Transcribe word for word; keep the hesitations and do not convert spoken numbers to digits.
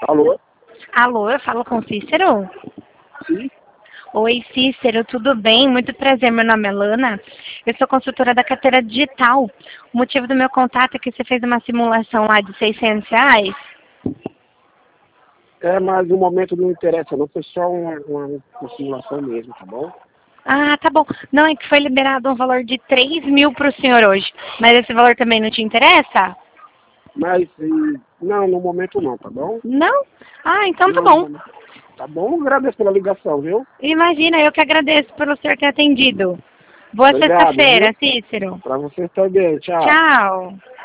Alô? Alô, eu falo com o Cícero? Sim? Oi, Cícero, tudo bem? Muito prazer, meu nome é Lana. Eu sou consultora da carteira digital. O motivo do meu contato é que você fez uma simulação lá de seiscentos reais. É, mas no momento não interessa, não. Foi só uma, uma, uma simulação mesmo, tá bom? Ah, tá bom. Não, é que foi liberado um valor de três mil para o senhor hoje. Mas esse valor também não te interessa? Mas, e, não, no momento não, tá bom? Não? Ah, então tá Não, no bom. momento. Tá bom? Agradeço pela ligação, viu? Imagina, eu que agradeço pelo senhor ter atendido. Boa Obrigado, sexta-feira, viu? Cícero. Pra você também. Tchau. Tchau.